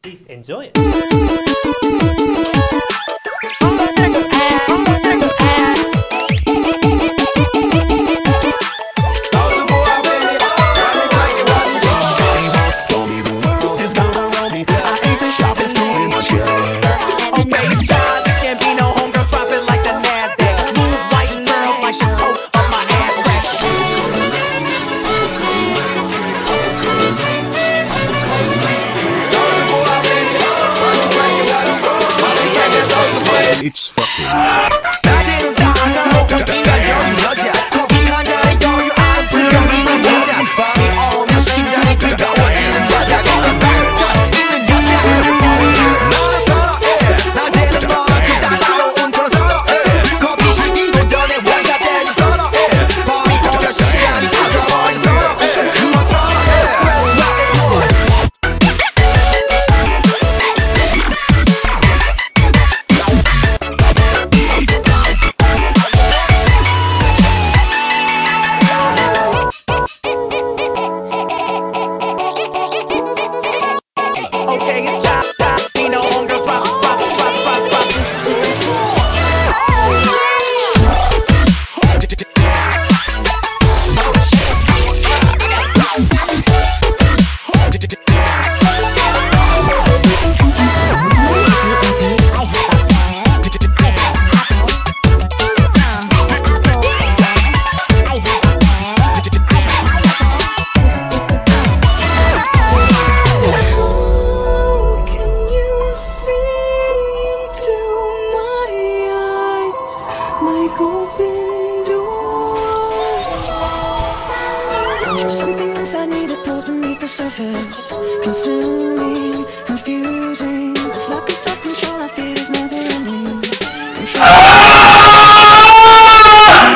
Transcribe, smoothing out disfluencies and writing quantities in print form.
Please enjoy it. It's fucking. 낮에는 따사롭고 인간적인 여자 커피 한 잔에 여유 안 불경이는 여자 밤이 오면 심장이 뜨거워지는 여자 그런 반전 있는 여자 너는 선호해 낮에는 너만큼 따사로운 그런 선호해 커피 시키고 전에 원샷되는 선호해 밤이 오면 시간이 가져버린 선호해 그런 선호해 Okay, it's shot, be no longer drop. There's something inside me that pulls beneath the surface, consuming, confusing. It's like a self-control.